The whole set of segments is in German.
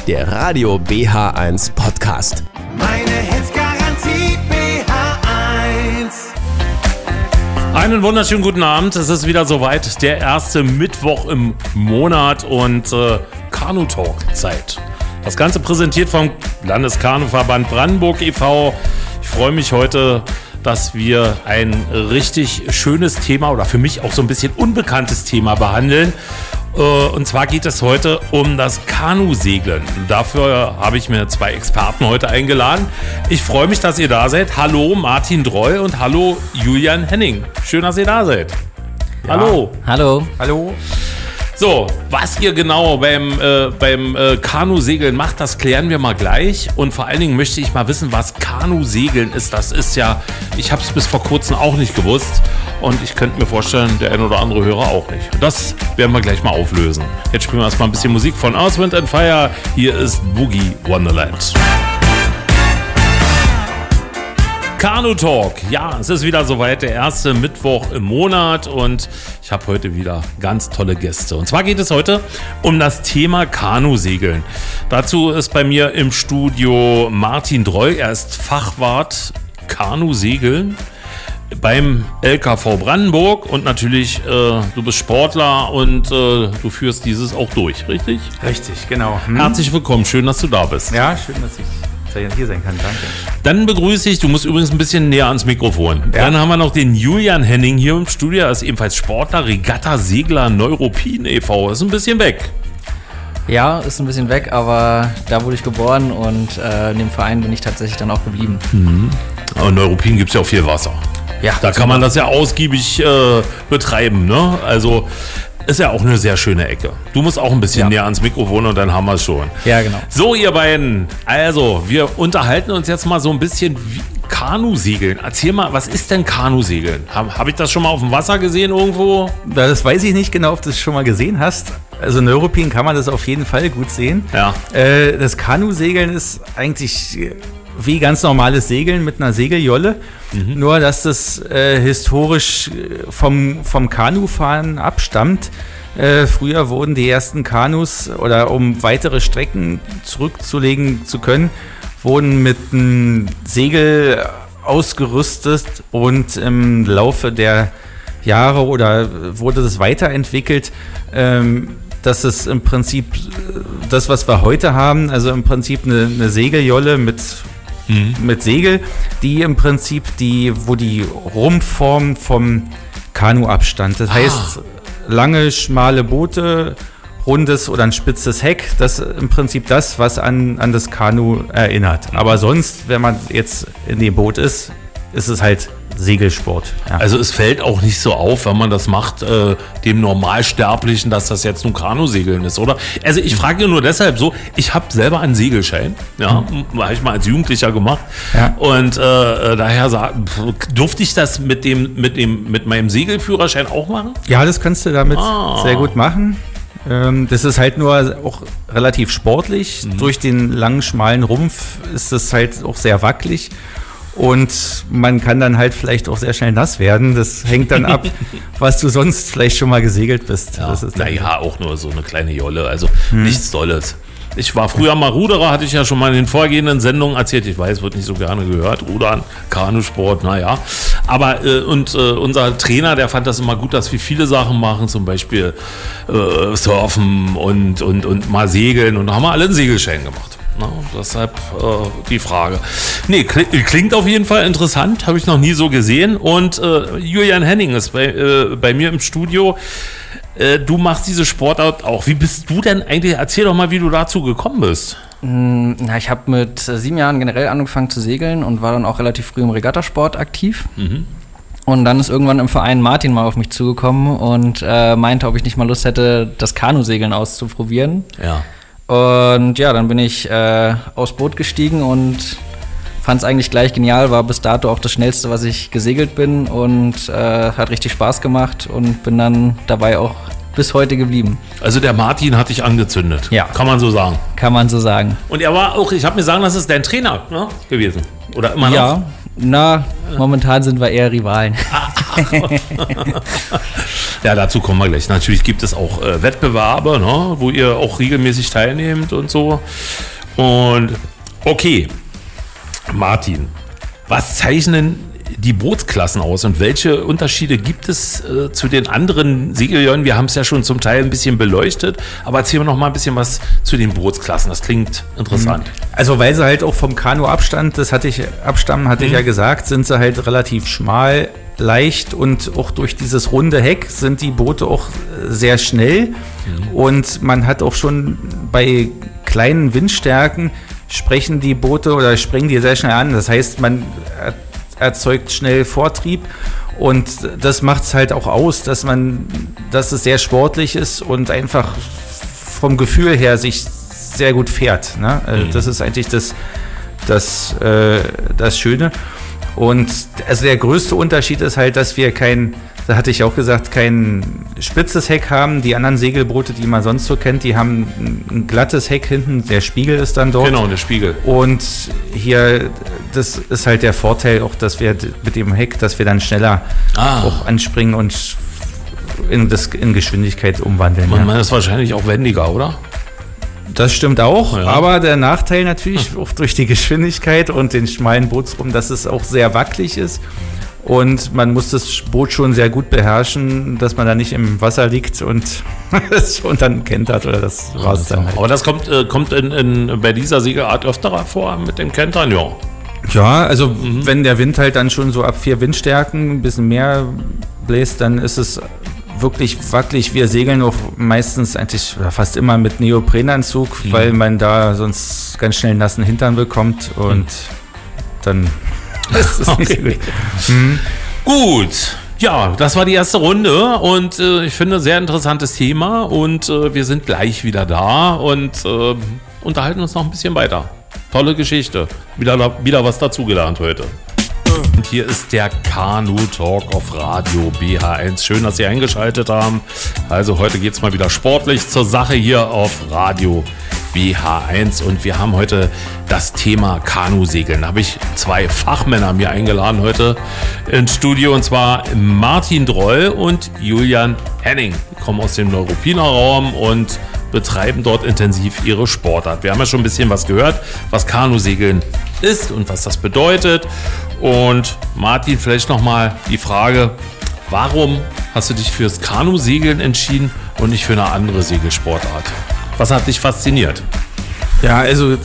der Radio BH1 Podcast. Meine Hits-Garantie BH1. Einen wunderschönen guten Abend. Es ist wieder soweit, der erste Mittwoch im Monat und Kanu-Talk-Zeit. Das Ganze präsentiert vom Landeskanuverband Brandenburg e.V. Ich freue mich heute, dass wir ein richtig schönes Thema oder für mich auch so ein bisschen unbekanntes Thema behandeln. Und zwar geht es heute um das Kanusegeln. Dafür habe ich mir zwei Experten heute eingeladen. Ich freue mich, dass ihr da seid. Hallo Martin Droll und hallo Julian Henning. Schön, dass ihr da seid. Ja. Hallo. Hallo. Hallo. So, was ihr genau beim Kanusegeln macht, das klären wir mal gleich. Und vor allen Dingen möchte ich mal wissen, was Kanusegeln ist. Das ist ja, ich habe es bis vor kurzem auch nicht gewusst. Und ich könnte mir vorstellen, der ein oder andere Hörer auch nicht. Das werden wir gleich mal auflösen. Jetzt spielen wir erstmal ein bisschen Musik von Earth, Wind & Fire. Hier ist Boogie Wonderland. Kanu Talk. Ja, es ist wieder soweit, der erste Mittwoch im Monat und ich habe heute wieder ganz tolle Gäste. Und zwar geht es heute um das Thema Kanusegeln. Dazu ist bei mir im Studio Martin Droll. Er ist Fachwart Kanusegeln beim LKV Brandenburg und natürlich, du bist Sportler und du führst dieses auch durch, richtig? Richtig, genau. Herzlich willkommen, schön, dass du da bist. Ja, schön, dass ich hier sein kann, danke. Dann begrüße ich, du musst übrigens ein bisschen näher ans Mikrofon. Ja. Dann haben wir noch den Julian Henning hier im Studio, er ist ebenfalls Sportler, Regatta-Segler Neuruppin e.V. Ist ein bisschen weg. Ja, ist ein bisschen weg, aber da wurde ich geboren und in dem Verein bin ich tatsächlich dann auch geblieben. Mhm. Aber in Neuruppin gibt es ja auch viel Wasser. Ja, da kann man das ja ausgiebig betreiben, ne? Also ist ja auch eine sehr schöne Ecke. Du musst auch ein bisschen näher ans Mikrofon und dann haben wir es schon. Ja, genau. So, ihr beiden, also wir unterhalten uns jetzt mal so ein bisschen wie Kanusegeln. Erzähl mal, was ist denn Kanusegeln? Hab ich das schon mal auf dem Wasser gesehen irgendwo? Das weiß ich nicht genau, ob du es schon mal gesehen hast. Also in Neuruppin kann man das auf jeden Fall gut sehen. Ja. Das Kanusegeln ist eigentlich wie ganz normales Segeln mit einer Segeljolle. Nur, dass das historisch vom Kanufahren abstammt. Früher wurden die ersten Kanus, oder um weitere Strecken zurückzulegen zu können, wurden mit einem Segel ausgerüstet und im Laufe der Jahre oder wurde das weiterentwickelt, dass es im Prinzip das, was wir heute haben, also im Prinzip eine Segeljolle mit Segel, die im Prinzip wo die Rumpfform vom Kanu abstand. Das heißt, lange, schmale Boote, rundes oder ein spitzes Heck, das ist im Prinzip das, was an das Kanu erinnert. Aber sonst, wenn man jetzt in dem Boot ist es halt Segelsport. Ja. Also es fällt auch nicht so auf, wenn man das macht, dem Normalsterblichen, dass das jetzt nun Kanusegeln ist, oder? Also ich frage nur deshalb so, ich habe selber einen Segelschein, ja, habe ich mal als Jugendlicher gemacht, ja. Und daher durfte ich das mit meinem Segelführerschein auch machen? Ja, das kannst du damit sehr gut machen. Das ist halt nur auch relativ sportlich. Durch den langen, schmalen Rumpf ist es halt auch sehr wackelig. Und man kann dann halt vielleicht auch sehr schnell nass werden. Das hängt dann ab, was du sonst vielleicht schon mal gesegelt bist. Ja, naja, auch nur so eine kleine Jolle, also nichts Dolles. Ich war früher mal Ruderer, hatte ich ja schon mal in den vorgehenden Sendungen erzählt. Ich weiß, wird nicht so gerne gehört. Rudern, Kanusport, naja. Aber unser Trainer, der fand das immer gut, dass wir viele Sachen machen, zum Beispiel Surfen und mal segeln. Und da haben wir alle einen Segelschein gemacht. Na, deshalb die Frage. Nee, klingt auf jeden Fall interessant, habe ich noch nie so gesehen. Und Julian Henning ist bei mir im Studio. Du machst diese Sportart auch. Wie bist du denn eigentlich? Erzähl doch mal, wie du dazu gekommen bist. Na, ich habe mit 7 Jahren generell angefangen zu segeln und war dann auch relativ früh im Regattasport aktiv. Und dann ist irgendwann im Verein Martin mal auf mich zugekommen und meinte, ob ich nicht mal Lust hätte, das Kanusegeln auszuprobieren. Ja. Und ja, dann bin ich aufs Boot gestiegen und fand es eigentlich gleich genial, war bis dato auch das Schnellste, was ich gesegelt bin und hat richtig Spaß gemacht und bin dann dabei auch bis heute geblieben. Also der Martin hat dich angezündet, ja. Kann man so sagen? Kann man so sagen. Und er war auch, ich habe mir sagen lassen, das ist dein Trainer, ne, gewesen, oder immer noch? Ja, Na, momentan sind wir eher Rivalen. Ja, dazu kommen wir gleich. Natürlich gibt es auch Wettbewerbe, ne, wo ihr auch regelmäßig teilnehmt und so. Und okay, Martin, was zeichnen die Bootsklassen aus und welche Unterschiede gibt es zu den anderen Segeljollen? Wir haben es ja schon zum Teil ein bisschen beleuchtet, aber erzähl mir noch mal ein bisschen was zu den Bootsklassen. Das klingt interessant. Also weil sie halt auch vom Kanu abstammen, hatte ich ja gesagt, sind sie halt relativ schmal, leicht und auch durch dieses runde Heck sind die Boote auch sehr schnell und man hat auch schon bei kleinen Windstärken springen die sehr schnell an. Das heißt, man erzeugt schnell Vortrieb und das macht es halt auch aus, dass es sehr sportlich ist und einfach vom Gefühl her sich sehr gut fährt. Ne? Das ist eigentlich das Schöne. Und also der größte Unterschied ist halt, dass wir kein spitzes Heck haben. Die anderen Segelboote, die man sonst so kennt, die haben ein glattes Heck hinten. Der Spiegel ist dann dort. Genau, der Spiegel. Und hier, das ist halt der Vorteil auch, dass wir mit dem Heck, dass wir dann schneller auch anspringen und in Geschwindigkeit umwandeln. Und man ist wahrscheinlich auch wendiger, oder? Das stimmt auch, ja. Aber der Nachteil natürlich auch durch die Geschwindigkeit und den schmalen Bootsrumpf, dass es auch sehr wackelig ist. Und man muss das Boot schon sehr gut beherrschen, dass man da nicht im Wasser liegt und dann kentert oder das war es dann halt. Aber das kommt bei dieser Segelart öfter vor mit dem Kentern, ja. Ja, also wenn der Wind halt dann schon so ab 4 Windstärken ein bisschen mehr bläst, dann ist es wirklich wackelig. Wir segeln auch meistens eigentlich fast immer mit Neoprenanzug, weil man da sonst ganz schnell einen nassen Hintern bekommt und dann ist es nicht so gut. Gut. Ja, das war die erste Runde und ich finde, sehr interessantes Thema und wir sind gleich wieder da und unterhalten uns noch ein bisschen weiter. Tolle Geschichte. Wieder was dazugelernt heute. Und hier ist der Kanu Talk auf Radio BH1. Schön, dass Sie eingeschaltet haben. Also heute geht es mal wieder sportlich zur Sache hier auf Radio BH1 und wir haben heute das Thema Kanusegeln. Da habe ich 2 Fachmänner mir eingeladen heute ins Studio und zwar Martin Droll und Julian Henning. Die kommen aus dem Neuruppiner Raum und betreiben dort intensiv ihre Sportart. Wir haben ja schon ein bisschen was gehört, was Kanusegeln ist und was das bedeutet. Und Martin, vielleicht nochmal die Frage, warum hast du dich fürs Kanusegeln entschieden und nicht für eine andere Segelsportart? Was hat dich fasziniert? Ja, also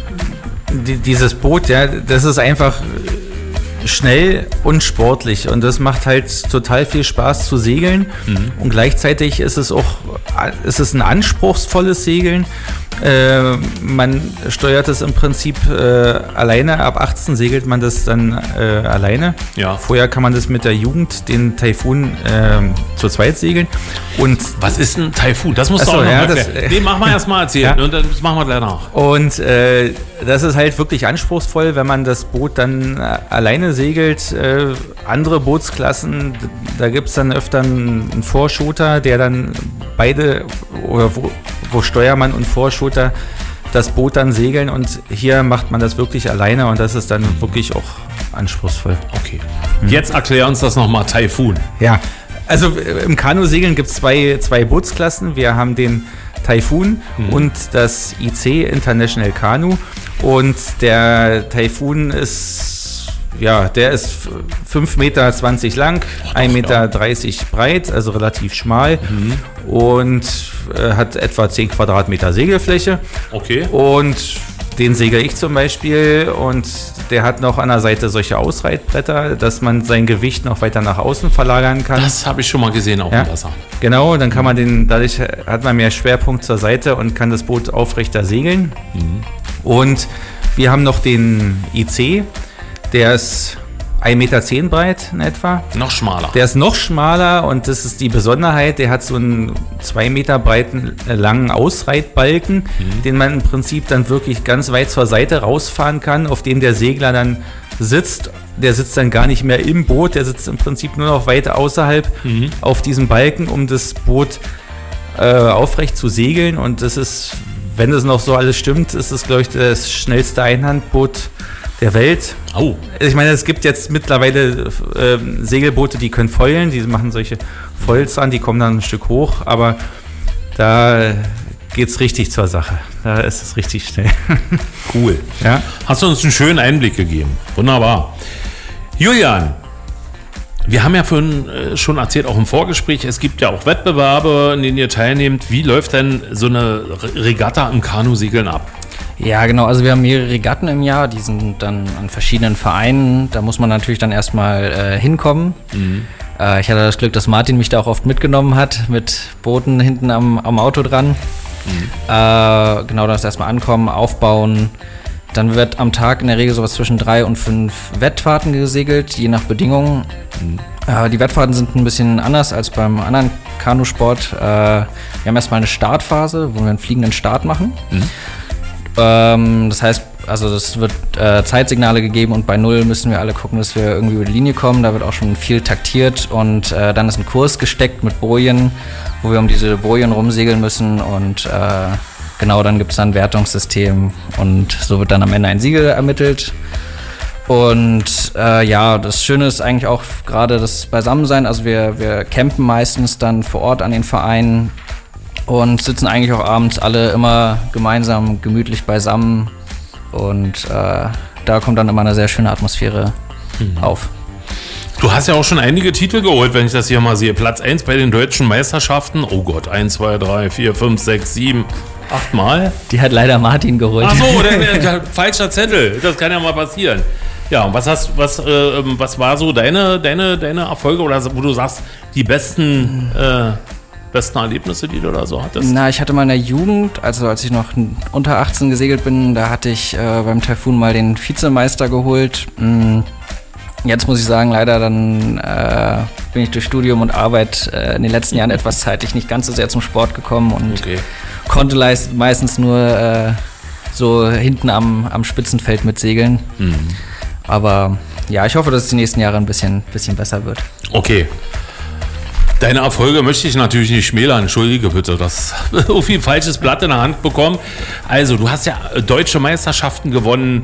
dieses Boot, ja, das ist einfach schnell und sportlich und das macht halt total viel Spaß zu segeln und gleichzeitig ist es ein anspruchsvolles Segeln. Man steuert es im Prinzip alleine, ab 18 segelt man das dann alleine. Ja. Vorher kann man das mit der Jugend, den Taifun, zu zweit segeln. Und was ist ein Taifun? Das musst du auch noch erklären. Nee, mach mal erstmal erzählen und das machen wir gleich nach. Und das ist halt wirklich anspruchsvoll, wenn man das Boot dann alleine segelt. Andere Bootsklassen, da gibt es dann öfter einen Vorschooter, der dann beide, oder wo Steuermann und Vorschooter das Boot dann segeln und hier macht man das wirklich alleine und das ist dann wirklich auch anspruchsvoll. Okay. Jetzt erklär uns das nochmal, Taifun. Ja, also im Kanusegeln gibt es zwei Bootsklassen. Wir haben den Taifun und das IC, International Kanu. Und der Taifun ist, ja, der ist 5,20 Meter lang, 1,30 Meter breit, also relativ schmal und hat etwa 10 Quadratmeter Segelfläche. Okay. Und den segel ich zum Beispiel und der hat noch an der Seite solche Ausreitbretter, dass man sein Gewicht noch weiter nach außen verlagern kann. Das habe ich schon mal gesehen auf dem Wasser. Genau, dann kann man dadurch hat man mehr Schwerpunkt zur Seite und kann das Boot aufrechter segeln. Und wir haben noch den IC, der ist 1,10 Meter breit in etwa. Noch schmaler. Der ist noch schmaler und das ist die Besonderheit, der hat so einen 2 Meter breiten, langen Ausreitbalken, den man im Prinzip dann wirklich ganz weit zur Seite rausfahren kann, auf dem der Segler dann sitzt. Der sitzt dann gar nicht mehr im Boot, der sitzt im Prinzip nur noch weit außerhalb auf diesem Balken, um das Boot aufrecht zu segeln. Und das ist, wenn das noch so alles stimmt, ist das, glaube ich, das schnellste Einhandboot, der Welt. Oh. Ich meine, es gibt jetzt mittlerweile Segelboote, die können foilen, die machen solche Foils an, die kommen dann ein Stück hoch, aber da geht's richtig zur Sache. Da ist es richtig schnell. Cool. Ja. Hast du uns einen schönen Einblick gegeben. Wunderbar. Julian, wir haben ja vorhin schon erzählt, auch im Vorgespräch, es gibt ja auch Wettbewerbe, in denen ihr teilnehmt. Wie läuft denn so eine Regatta im Kanusegeln ab? Ja, genau. Also wir haben mehrere Regatten im Jahr, die sind dann an verschiedenen Vereinen. Da muss man natürlich dann erstmal hinkommen. Ich hatte das Glück, dass Martin mich da auch oft mitgenommen hat, mit Booten hinten am Auto dran. Genau, dann ist erstmal ankommen, aufbauen. Dann wird am Tag in der Regel sowas zwischen 3 und 5 Wettfahrten gesegelt, je nach Bedingungen. Die Wettfahrten sind ein bisschen anders als beim anderen Kanusport. Wir haben erstmal eine Startphase, wo wir einen fliegenden Start machen. Das heißt, also das wird Zeitsignale gegeben und bei 0 müssen wir alle gucken, dass wir irgendwie über die Linie kommen. Da wird auch schon viel taktiert und dann ist ein Kurs gesteckt mit Bojen, wo wir um diese Bojen rumsegeln müssen und genau, dann gibt es dann ein Wertungssystem und so wird dann am Ende ein Siegel ermittelt. Und ja, das Schöne ist eigentlich auch gerade das Beisammensein. Also wir campen meistens dann vor Ort an den Vereinen und sitzen eigentlich auch abends alle immer gemeinsam gemütlich beisammen. Und da kommt dann immer eine sehr schöne Atmosphäre auf. Du hast ja auch schon einige Titel geholt, wenn ich das hier mal sehe. Platz 1 bei den deutschen Meisterschaften. Oh Gott, 1, 2, 3, 4, 5, 6, 7, 8 Mal. Die hat leider Martin geholt. Ach so, falscher Zettel. Das kann ja mal passieren. Ja, und was war so deine Erfolge oder wo du sagst, die besten Erlebnisse, die du da so hattest? Na, ich hatte mal in der Jugend, also als ich noch unter 18 gesegelt bin, da hatte ich beim Taifun mal den Vizemeister geholt. Jetzt muss ich sagen, leider dann bin ich durch Studium und Arbeit in den letzten Jahren etwas zeitlich nicht ganz so sehr zum Sport gekommen und konnte meistens nur so hinten am Spitzenfeld mitsegeln. Aber ja, ich hoffe, dass es die nächsten Jahre ein bisschen besser wird. Okay. Deine Erfolge möchte ich natürlich nicht schmälern, entschuldige bitte, dass so viel falsches Blatt in der Hand bekommen. Also, du hast ja deutsche Meisterschaften gewonnen,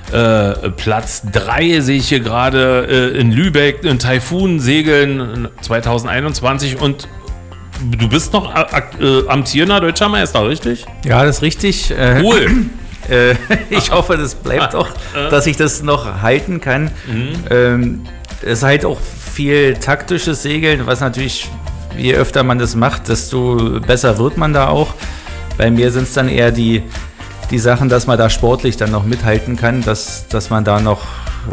Platz 3 sehe ich hier gerade in Lübeck, in Taifun segeln 2021 und du bist noch amtierender deutscher Meister, richtig? Ja, das ist richtig. Cool. Ich hoffe, das bleibt auch, dass ich das noch halten kann. Es ist halt auch viel taktisches Segeln, was natürlich, je öfter man das macht, desto besser wird man da auch. Bei mir sind es dann eher die Sachen, dass man da sportlich dann noch mithalten kann, dass man da noch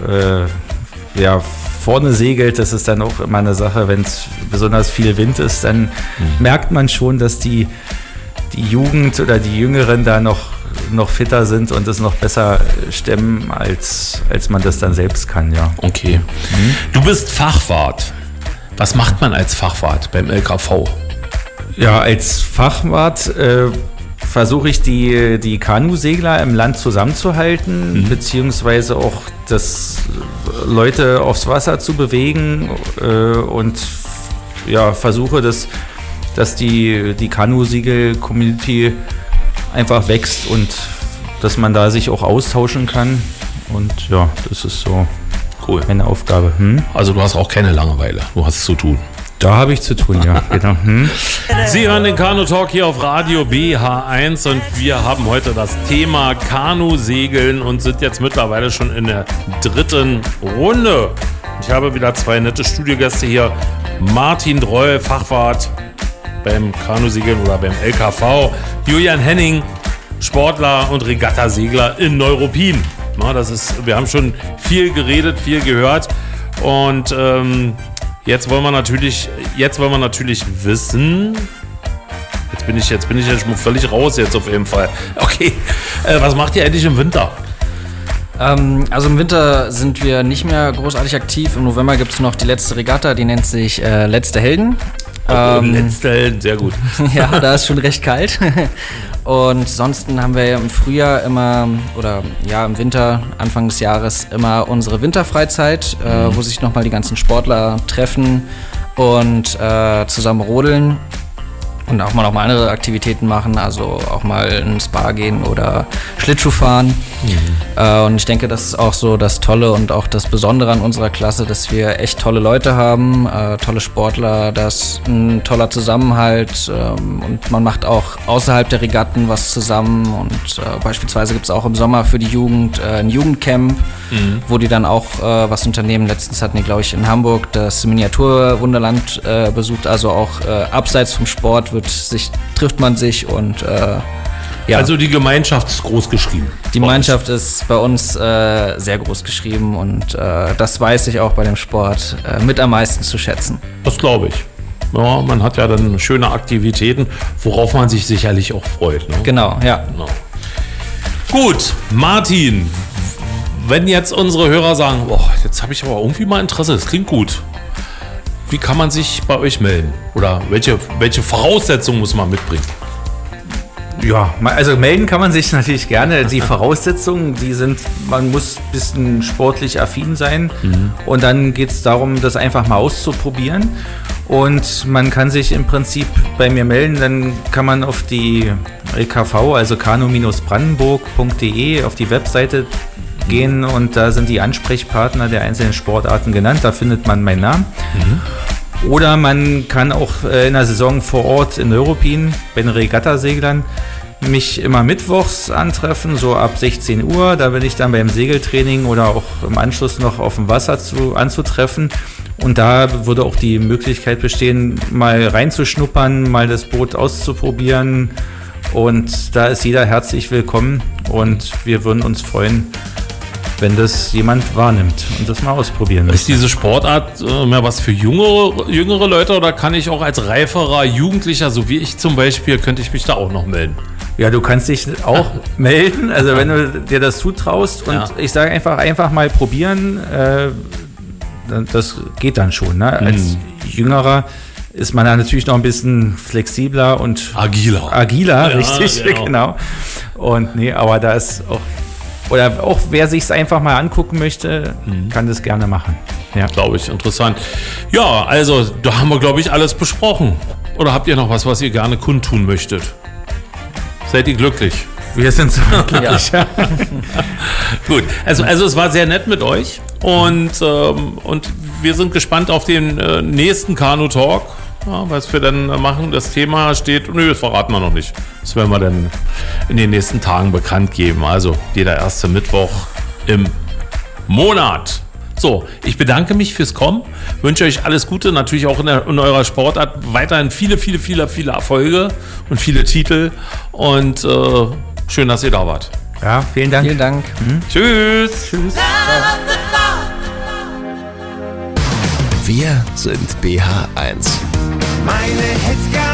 vorne segelt. Das ist dann auch immer eine Sache, wenn es besonders viel Wind ist, dann merkt man schon, dass die Jugend oder die Jüngeren da noch fitter sind und es noch besser stemmen, als man das dann selbst kann, ja. Okay. Du bist Fachwart. Was macht man als Fachwart beim LKV? Ja, als Fachwart versuche ich die Kanusegler im Land zusammenzuhalten, beziehungsweise auch Leute aufs Wasser zu bewegen und ja, versuche, dass die Kanusegel-Community einfach wächst und dass man da sich auch austauschen kann. Und ja, das ist so cool. Meine Aufgabe. Also du hast auch keine Langeweile, du hast es zu tun. Da habe ich zu tun, ja. Genau. Sie hören den Kanu-Talk hier auf Radio BH1 und wir haben heute das Thema Kanusegeln und sind jetzt mittlerweile schon in der 3. Runde. Ich habe wieder 2 nette Studiogäste hier. Martin Droll, Fachwart beim Kanusegeln oder beim LKV. Julian Henning, Sportler und Regattasegler in Neuruppin. Wir haben schon viel geredet, viel gehört und jetzt wollen wir natürlich wissen. Jetzt bin ich ja schon völlig raus jetzt auf jeden Fall. Okay, was macht ihr eigentlich im Winter? Also im Winter sind wir nicht mehr großartig aktiv. Im November gibt es noch die letzte Regatta, die nennt sich Letzte Helden. Letzte Helden, sehr gut. Ja, da ist schon recht kalt. Und sonst haben wir im Frühjahr immer, oder ja, im Winter, Anfang des Jahres, immer unsere Winterfreizeit, wo sich nochmal die ganzen Sportler treffen und zusammen rodeln. Und auch mal andere Aktivitäten machen, also auch mal ins Spa gehen oder Schlittschuh fahren. Und ich denke, das ist auch so das Tolle und auch das Besondere an unserer Klasse, dass wir echt tolle Leute haben, tolle Sportler, das ist ein toller Zusammenhalt und man macht auch außerhalb der Regatten was zusammen und beispielsweise gibt es auch im Sommer für die Jugend ein Jugendcamp, wo die dann auch was unternehmen. Letztens hatten die, glaube ich, in Hamburg das Miniaturwunderland besucht, also auch abseits vom Sport trifft man sich und ja. Also die Gemeinschaft ist groß geschrieben. Die Gemeinschaft ist bei uns sehr groß geschrieben und das weiß ich auch bei dem Sport mit am meisten zu schätzen. Das glaube ich. Ja, man hat ja dann schöne Aktivitäten, worauf man sich sicherlich auch freut. Ne? Genau, ja. Genau. Gut, Martin, wenn jetzt unsere Hörer sagen, boah, jetzt habe ich aber irgendwie mal Interesse, das klingt gut. Wie kann man sich bei euch melden? Oder welche Voraussetzungen muss man mitbringen? Ja, also melden kann man sich natürlich gerne. Die Voraussetzungen, man muss ein bisschen sportlich affin sein. Und dann geht es darum, das einfach mal auszuprobieren. Und man kann sich im Prinzip bei mir melden, dann kann man auf die LKV, also kanu-brandenburg.de, auf die Webseite gehen und da sind die Ansprechpartner der einzelnen Sportarten genannt. Da findet man meinen Namen. Oder man kann auch in der Saison vor Ort in Neuruppin bei den Regattaseglern mich immer mittwochs antreffen, so ab 16 Uhr. Da bin ich dann beim Segeltraining oder auch im Anschluss noch auf dem Wasser anzutreffen. Und da würde auch die Möglichkeit bestehen, mal reinzuschnuppern, mal das Boot auszuprobieren. Und da ist jeder herzlich willkommen und wir würden uns freuen, wenn das jemand wahrnimmt und das mal ausprobieren möchte. Ist diese Sportart mehr was für jüngere Leute oder kann ich auch als reiferer Jugendlicher, so wie ich zum Beispiel, könnte ich mich da auch noch melden? Ja, du kannst dich auch melden, also wenn du dir das zutraust und ich sage einfach mal probieren, das geht dann schon. Ne? Als Jüngerer ist man da natürlich noch ein bisschen flexibler und agiler, ja, richtig, genau. Und aber da ist auch, oder auch wer sich es einfach mal angucken möchte, kann das gerne machen. Ja, glaube ich, interessant. Ja, also da haben wir, glaube ich, alles besprochen. Oder habt ihr noch was ihr gerne kundtun möchtet? Seid ihr glücklich? Wir sind so glücklich. Ja. Gut, also es war sehr nett mit euch und wir sind gespannt auf den nächsten Kanu-Talk. Ja, was wir dann machen, das Thema steht, das verraten wir noch nicht. Das werden wir dann in den nächsten Tagen bekannt geben. Also jeder erste Mittwoch im Monat. So, ich bedanke mich fürs Kommen, wünsche euch alles Gute, natürlich auch in eurer Sportart weiterhin viele Erfolge und viele Titel und schön, dass ihr da wart. Ja, vielen Dank. Vielen Dank. Tschüss. Wir sind BH1. Meine Hits